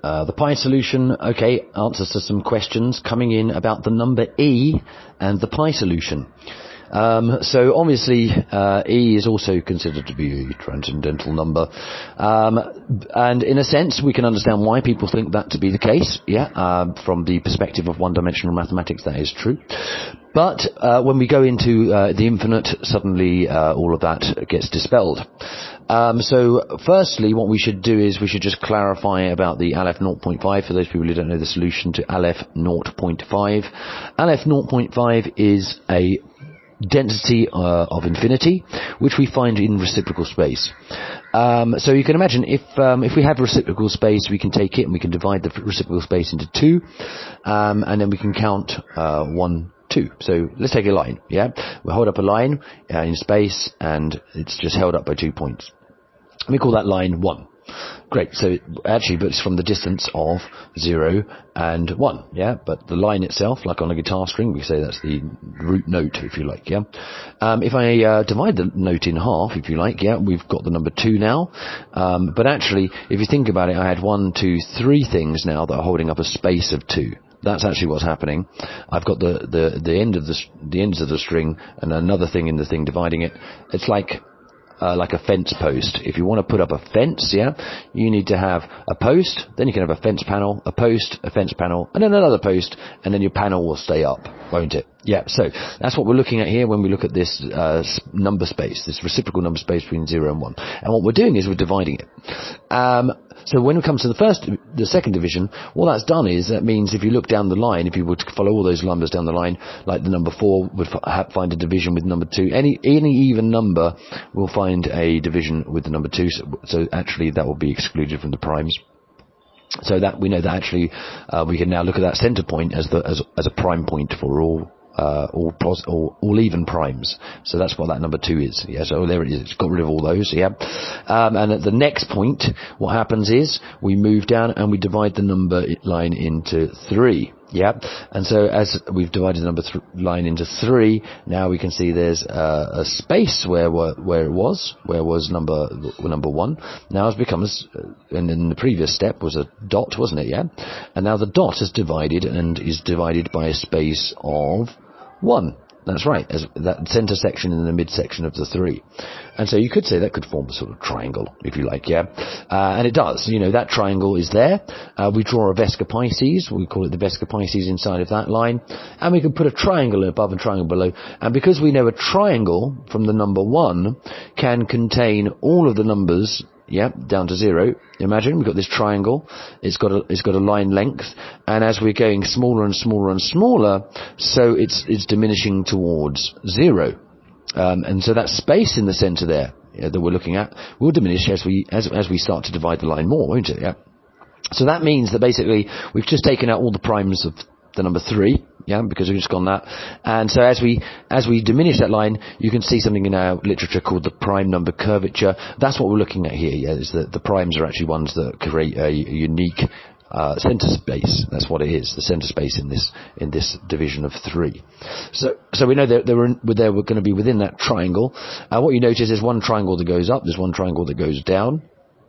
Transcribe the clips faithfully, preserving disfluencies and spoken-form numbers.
Uh, the pi solution, okay, answers to some questions coming in about the number e and the pi solution. Um, so obviously, uh, e is also considered to be a transcendental number. Um, and in a sense, we can understand why people think that to be the case. Yeah, uh, from the perspective of one-dimensional mathematics, that is true. But uh, when we go into uh, the infinite, suddenly uh, all of that gets dispelled. Um, so firstly, what we should do is we should just clarify about the Aleph zero point five, for those people who don't know the solution to Aleph zero point five. Aleph zero point five is a density uh, of infinity, which we find in reciprocal space. Um, so you can imagine if um, if we have reciprocal space, we can take it and we can divide the reciprocal space into two, um, and then we can count uh, one, two. So let's take a line. Yeah, we hold up a line uh, in space, and it's just held up by two points. We call that line one. Great. So it actually, but it's from the distance of zero and one. Yeah. But the line itself, like on a guitar string, we say that's the root note, if you like. Yeah. Um, if I uh, divide the note in half, if you like, yeah, we've got the number two now. Um, but actually, if you think about it, I had one, two, three things now that are holding up a space of two. That's actually what's happening. I've got the the the end of the the ends of the string and another thing in the thing dividing it. It's like. Uh, like a fence post. If you want to put up a fence, yeah, you need to have a post, then you can have a fence panel, a post, a fence panel, and then another post, and then your panel will stay up, won't it? Yeah, so that's what we're looking at here when we look at this uh, number space, this reciprocal number space between zero and one. And what we're doing is we're dividing it. Um, so when it comes to the first, the second division, what that's done is, that means if you look down the line, if you were to follow all those numbers down the line, like the number four would f- find a division with number two, any, any even number will find a division with the number two, so, so actually that will be excluded from the primes. So that we know that actually uh, we can now look at that center point as the as, as a prime point for all uh, all, pos- all all even primes. So that's what that number two is. Yeah. So there it is. It's got rid of all those. Yeah. Um, and at the next point, what happens is we move down and we divide the number line into three. Yeah, and so as we've divided the number th- line into three, now we can see there's uh, a space where where it was, where was number number one. Now it's become, a, and in the previous step was a dot, wasn't it? Yeah, and now the dot is divided and is divided by a space of one. That's right, as that center section in the midsection of the three. And so you could say that could form a sort of triangle, if you like, yeah. Uh, and it does, you know, that triangle is there. Uh, we draw a Vesca Pisces, we call it the Vesca Pisces inside of that line. And we can put a triangle above and triangle below. And because we know a triangle from the number one can contain all of the numbers, yeah, down to zero. Imagine we've got this triangle. It's got a it's got a line length, and as we're going smaller and smaller and smaller, so it's it's diminishing towards zero. Um, and so that space in the center there, yeah, that we're looking at will diminish as we as as we start to divide the line more, won't it? Yeah. So that means that basically we've just taken out all the primes of the number three, yeah, because we've just gone that. And so as we as we diminish that line, you can see something in our literature called the prime number curvature. That's what we're looking at here. Yeah, is that the primes are actually ones that create a, a unique uh, center space. That's what it is, the center space in this in this division of three. So so we know that they were they were going to be within that triangle. Uh, what you notice is one triangle that goes up, there's one triangle that goes down.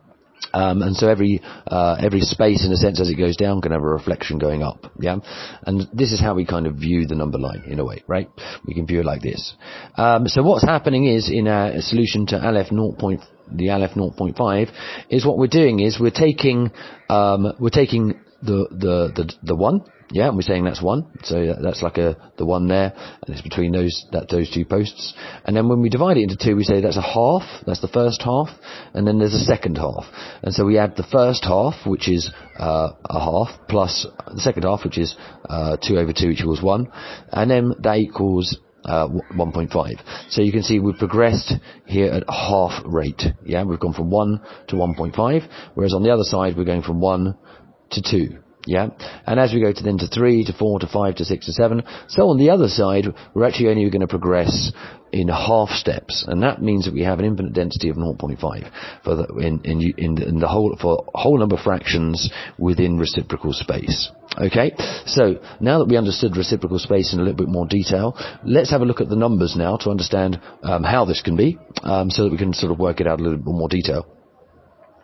Um, and so every uh, every space, in a sense, as it goes down, can have a reflection going up. Yeah, and this is how we kind of view the number line in a way, right? We can view it like this. Um, so what's happening is in our solution to Aleph zero. The Aleph zero point five is what we're doing is we're taking um, we're taking the the the, the one. Yeah, and we're saying that's one, so that's like a the one there, and it's between those that those two posts. And then when we divide it into two, we say that's a half. That's the first half, and then there's a second half. And so we add the first half, which is uh, a half, plus the second half, which is uh, two over two, which equals one, and then that equals uh, one point five. So you can see we've progressed here at half rate. Yeah, we've gone from one to one point five, whereas on the other side we're going from one to two. Yeah, and as we go to then to three, to four, to five, to six, to seven, so on the other side, we're actually only going to progress in half steps, and that means that we have an infinite density of zero point five for the, in, in, in, in the whole for whole number fractions within reciprocal space. Okay, so now that we understood reciprocal space in a little bit more detail, let's have a look at the numbers now to understand um, how this can be, um, so that we can sort of work it out a little bit more detail.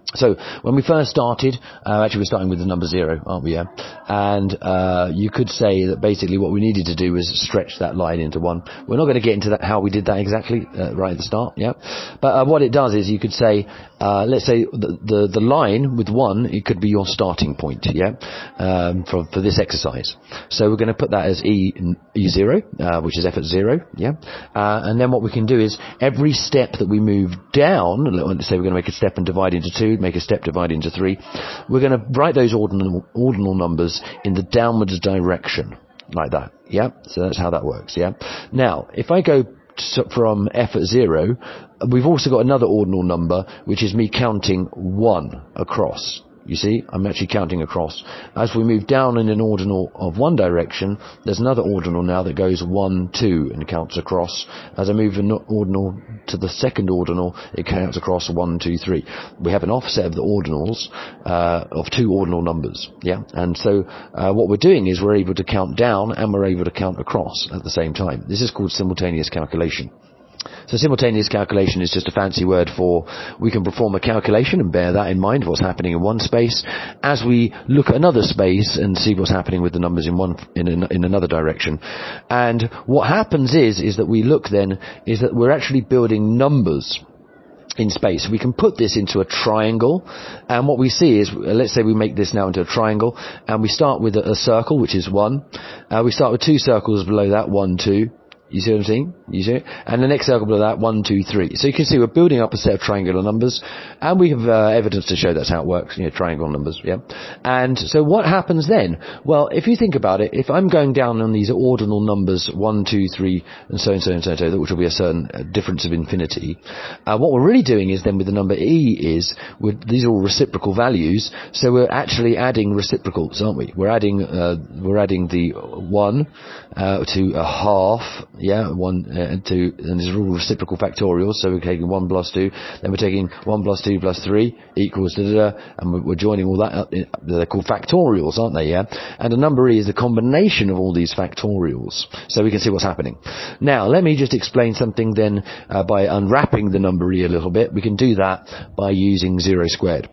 So when we first started, uh, actually we're starting with the number zero, aren't we? Yeah. And uh, you could say that basically what we needed to do was stretch that line into one. We're not going to get into that how we did that exactly uh, right at the start, yeah. But uh, what it does is you could say, uh, let's say the, the the line with one, it could be your starting point, yeah, um, for for this exercise. So we're going to put that as e e zero, uh, which is f at zero, yeah. Uh, and then what we can do is every step that we move down, let's say we're going to make a step and divide into two. Make a step divided into three. We're going to write those ordinal, ordinal numbers in the downwards direction, like that. Yeah. So that's how that works. Yeah. Now, if I go from f at zero, we've also got another ordinal number, which is me counting one across. You see, I'm actually counting across. As we move down in an ordinal of one direction, there's another ordinal now that goes one, two, and counts across. As I move an ordinal to the second ordinal, it counts across one, two, three. We have an offset of the ordinals, uh, of two ordinal numbers. Yeah, and so uh, what we're doing is we're able to count down and we're able to count across at the same time. This is called simultaneous calculation. So simultaneous calculation is just a fancy word for we can perform a calculation and bear that in mind, what's happening in one space, as we look at another space and see what's happening with the numbers in one in an, in another direction. And what happens is is that we look then is that we're actually building numbers in space. We can put this into a triangle, and what we see is, let's say we make this now into a triangle, and we start with a, a circle, which is one. Uh, we start with two circles below that, one, two. You see what I'm saying? You see it? And the next circle below that, one, two, three. So you can see we're building up a set of triangular numbers, and we have uh, evidence to show that's how it works, you know, triangle numbers, yeah? And so what happens then? Well, if you think about it, if I'm going down on these ordinal numbers, one, two, three, and so and so and so and so, which will be a certain uh, difference of infinity, uh, what we're really doing is then with the number e is, with, these are all reciprocal values, so we're actually adding reciprocals, aren't we? We're adding, uh, we're adding the one uh, to a half, yeah, one, uh, two, and these are all reciprocal factorials, so we're taking one plus two, then we're taking one plus two plus three equals da da da, and we're, we're joining all that up, in, they're called factorials, aren't they, yeah? And a number e is a combination of all these factorials, so we can see what's happening. Now, let me just explain something then, uh, by unwrapping the number e a little bit. We can do that by using zero squared.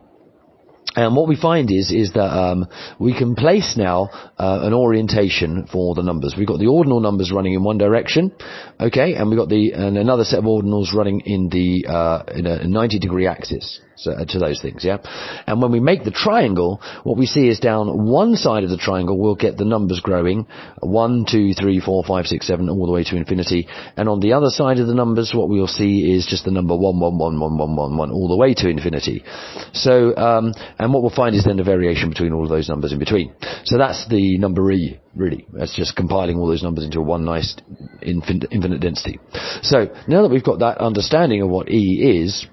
And what we find is is that um, we can place now uh, an orientation for the numbers. We've got the ordinal numbers running in one direction, okay, and we've got the and another set of ordinals running in the uh, in a ninety degree axis. So, uh, to those things, yeah. And when we make the triangle, what we see is down one side of the triangle, we'll get the numbers growing, one, two, three, four, five, six, seven, all the way to infinity. And on the other side of the numbers, what we'll see is just the number one, one, one, one, one, one, one, all the way to infinity. So, um, and what we'll find is then the variation between all of those numbers in between. So that's the number e, really. That's just compiling all those numbers into one nice infin- infinite density. So now that we've got that understanding of what e is,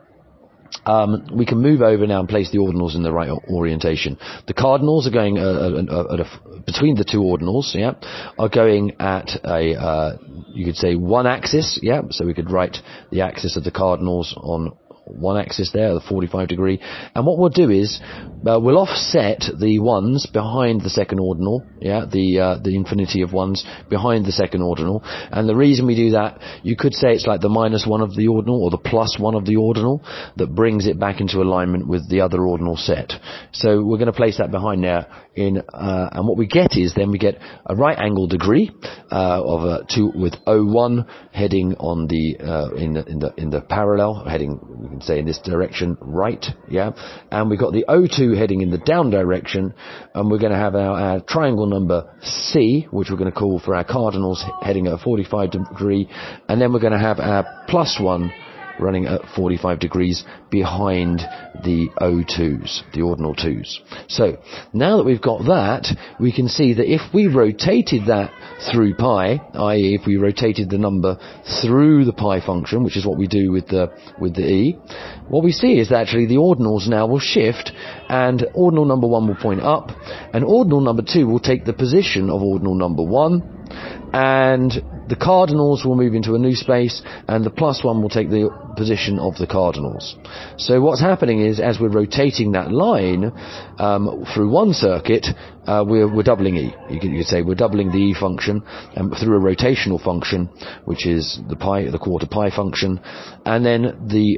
Um, we can move over now and place the ordinals in the right orientation. The cardinals are going uh, uh, at a, between the two ordinals, yeah, are going at a uh, you could say one axis, yeah. So we could write the axis of the cardinals on one axis there, the forty-five degree. And what we'll do is uh, we'll offset the ones behind the second ordinal, yeah, the uh, the infinity of ones behind the second ordinal. And the reason we do that, you could say it's like the minus one of the ordinal or the plus one of the ordinal that brings it back into alignment with the other ordinal set. So we're going to place that behind there in, uh, and what we get is then we get a right angle degree uh, of a two with O one heading on the uh, in the in the in the parallel heading. We can say in this direction, right, yeah, and we've got the O two heading in the down direction, and we're going to have our, our triangle number C, which we're going to call for our cardinals heading at a forty-five degree, and then we're going to have our plus one running at forty-five degrees behind the O twos, the ordinal twos. So now that we've got that, we can see that if we rotated that through pi, that is if we rotated the number through the pi function, which is what we do with the with the e, what we see is that actually the ordinals now will shift, and ordinal number one will point up, and ordinal number two will take the position of ordinal number one, and the cardinals will move into a new space, and the plus one will take the position of the cardinals. So what's happening is, as we're rotating that line um, through one circuit, uh, we're, we're doubling e. You could, you could say we're doubling the e function um, through a rotational function, which is the pi, the quarter pi function, and then the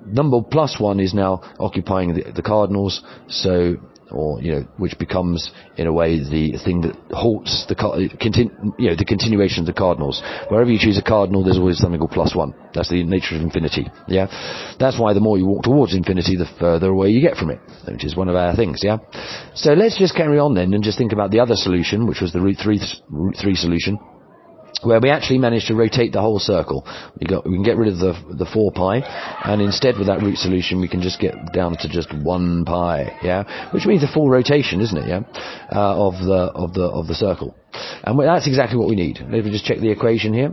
number plus one is now occupying the, the cardinals, so, or, you know, which becomes, in a way, the thing that halts the, continu- you know, the continuation of the cardinals. Wherever you choose a cardinal, there's always something called plus one. That's the nature of infinity, yeah? That's why the more you walk towards infinity, the further away you get from it, which is one of our things, yeah? So let's just carry on then and just think about the other solution, which was the root three, root three solution, where we actually managed to rotate the whole circle. We got, we can get rid of the the four pi, and instead with that root solution we can just get down to just one pi, yeah, which means a full rotation, isn't it, yeah, uh, of the of the of the circle, and that's exactly what we need. Let me just check the equation here.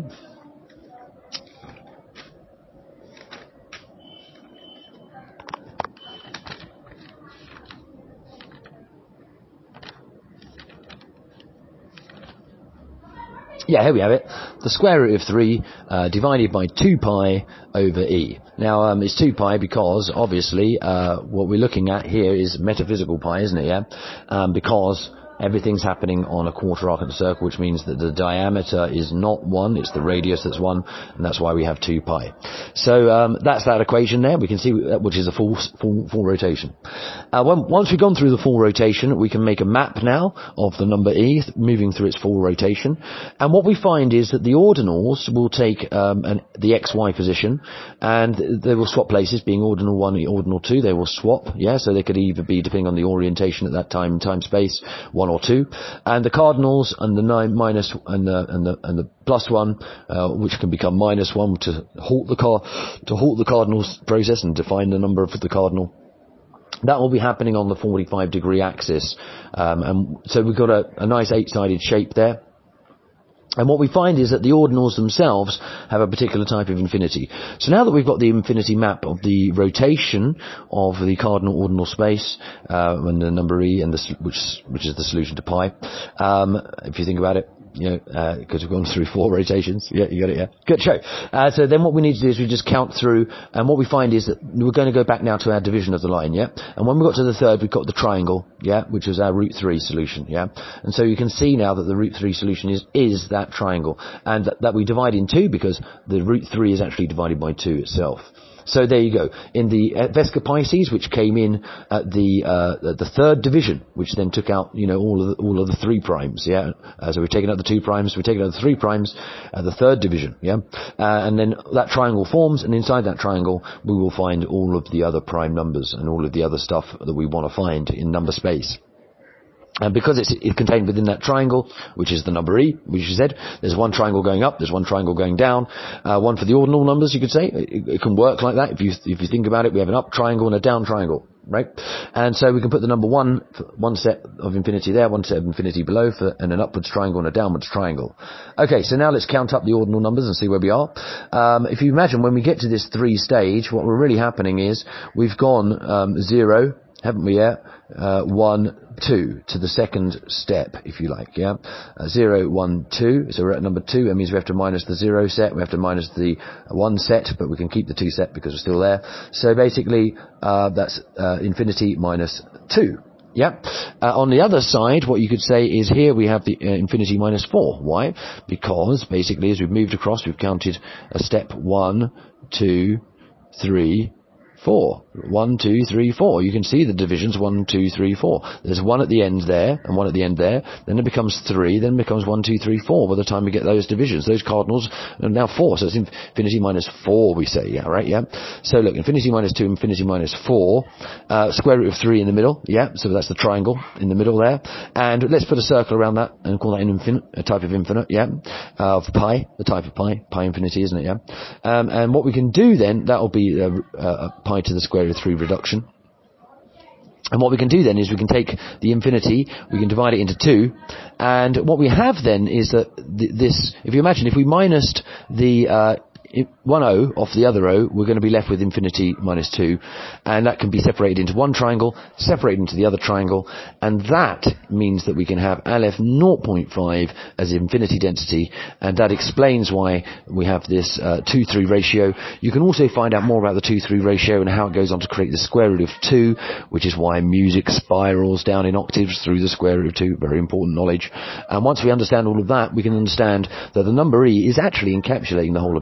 Yeah, here we have it. The square root of three uh, divided by two pi over e. Now, um, it's two pi because, obviously, uh, what we're looking at here is metaphysical pi, isn't it, yeah? Um, because everything's happening on a quarter arc of the circle, which means that the diameter is not one, it's the radius that's one, and that's why we have two pi. So um, that's that equation there. We can see which is a full full, full rotation. Uh, when, once we've gone through the full rotation, we can make a map now of the number e moving through its full rotation. And what we find is that the ordinals will take um, an, the xy position, and they will swap places, being ordinal one, ordinal two. They will swap, yeah. So they could either be, depending on the orientation at that time, time space, one or two, and the cardinals and the nine minus and the and the and the plus one, uh, which can become minus one to halt the car to halt the cardinals process and define the number of the cardinal. That will be happening on the forty-five degree axis, um, and so we've got a, a nice eight-sided shape there. And what we find is that the ordinals themselves have a particular type of infinity. So now that we've got the infinity map of the rotation of the cardinal ordinal space, uh, and the number e, and the, which, which is the solution to pi, um, if you think about it, you know, uh, because we've gone through four rotations. Yeah, you got it, yeah. Good show. Uh, so then what we need to do is we just count through, and what we find is that we're going to go back now to our division of the line, yeah? And when we got to the third, we've got the triangle, yeah, which was our root three solution, yeah? And so you can see now that the root three solution is, is that triangle, and that, that we divide in two because the root three is actually divided by two itself. So there you go. In the Vesica Pisces, which came in at the uh, the third division, which then took out, you know, all of the, all of the three primes, yeah. Uh, so we've taken out the two primes, we've taken out the three primes, uh, the third division, yeah. Uh, and then that triangle forms, and inside that triangle we will find all of the other prime numbers and all of the other stuff that we want to find in number space. And because it's, it's contained within that triangle, which is the number e, which you said, there's one triangle going up, there's one triangle going down, uh, one for the ordinal numbers, you could say. It, it can work like that. If you, if you think about it, we have an up triangle and a down triangle, right? And so we can put the number one, one set of infinity there, one set of infinity below, for, and an upwards triangle and a downwards triangle. Okay, so now let's count up the ordinal numbers and see where we are. Um, if you imagine, when we get to this three stage, what we're really happening is, we've gone, um, zero, haven't we yet? Uh, one, two, to the second step, if you like, yeah? Uh, zero, one, two, so we're at number two. That means we have to minus the zero set, we have to minus the one set, but we can keep the two set because we're still there. So basically, uh, that's, uh, infinity minus two. Yeah. Uh, on the other side, what you could say is here we have the uh, infinity minus four. Why? Because basically, as we've moved across, we've counted a step one, two, three, four. One, two, three, four. You can see the divisions one, two, three, four. There's one at the end there, and one at the end there. Then it becomes three, then it becomes one, two, three, four by the time we get those divisions. Those cardinals are now four, so it's infinity minus four, we say, yeah, right, yeah? So look, infinity minus two, infinity minus four, uh, square root of three in the middle, yeah, so that's the triangle in the middle there. And let's put a circle around that and call that an infinite, a type of infinite, yeah, uh, of pi, the type of pi, pi infinity, isn't it, yeah? Um, and what we can do then, that will be uh, uh, pi to the square root of three reduction. And what we can do then is we can take the infinity, we can divide it into two, and what we have then is that th this, if you imagine, if we minused the uh, one O off the other O, we're going to be left with infinity minus two, and that can be separated into one triangle, separated into the other triangle, and that means that we can have Aleph zero point five as infinity density, and that explains why we have this uh, two three ratio. You can also find out more about the two three ratio and how it goes on to create the square root of two, which is why music spirals down in octaves through the square root of two. Very important knowledge. And once we understand all of that, we can understand that the number e is actually encapsulating the whole of number space.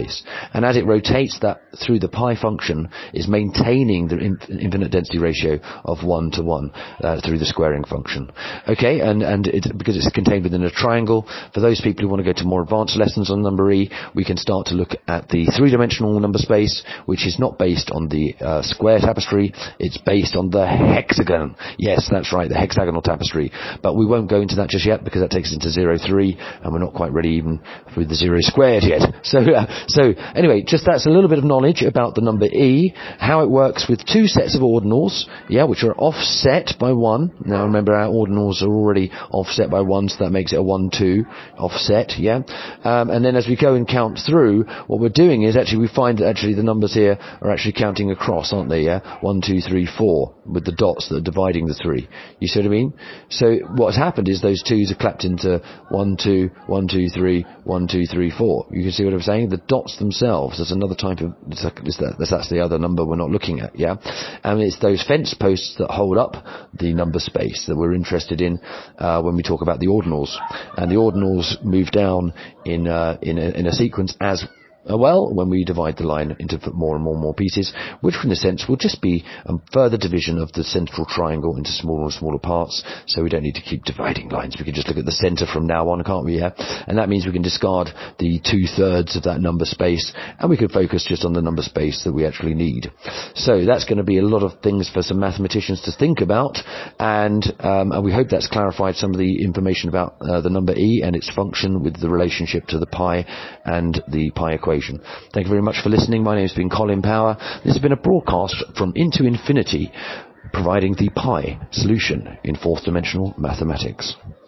space. And as it rotates that through the pi function, is maintaining the infinite density ratio of one to one uh, through the squaring function. Okay, and, and it, because it's contained within a triangle, for those people who want to go to more advanced lessons on number E, we can start to look at the three-dimensional number space, which is not based on the uh, square tapestry, it's based on the hexagon. Yes, that's right, the hexagonal tapestry. But we won't go into that just yet, because that takes us into zero three, and we're not quite ready even with the zero squared yet. So, uh, so anyway, just that's a little bit of knowledge about the number E, how it works with two sets of ordinals, yeah, which are offset by one. Now remember, our ordinals are already offset by one, so that makes it a one two offset, yeah. Um, and then as we go and count through, what we're doing is actually we find that actually the numbers here are actually counting across, aren't they, yeah? One, two, three, four, with the dots that are dividing the three. You see what I mean? So what's happened is those twos are clapped into one, two, one, two, three, one, two, three, four. You can see what I'm saying? The dots themselves, there's another type of, that's the other number we're not looking at, yeah? And it's those fence posts that hold up the number space that we're interested in uh, when we talk about the ordinals. And the ordinals move down in, uh, in, a, in a sequence as Uh, well, when we divide the line into more and more and more pieces, which in a sense will just be a further division of the central triangle into smaller and smaller parts, so we don't need to keep dividing lines. We can just look at the centre from now on, can't we? Yeah? And that means we can discard the two-thirds of that number space, and we can focus just on the number space that we actually need. So that's going to be a lot of things for some mathematicians to think about, and, um, and we hope that's clarified some of the information about uh, the number E and its function with the relationship to the pi and the pi equation. Thank you very much for listening. My name has been Colin Power. This has been a broadcast from Into Infinity, providing the pi solution in fourth dimensional mathematics.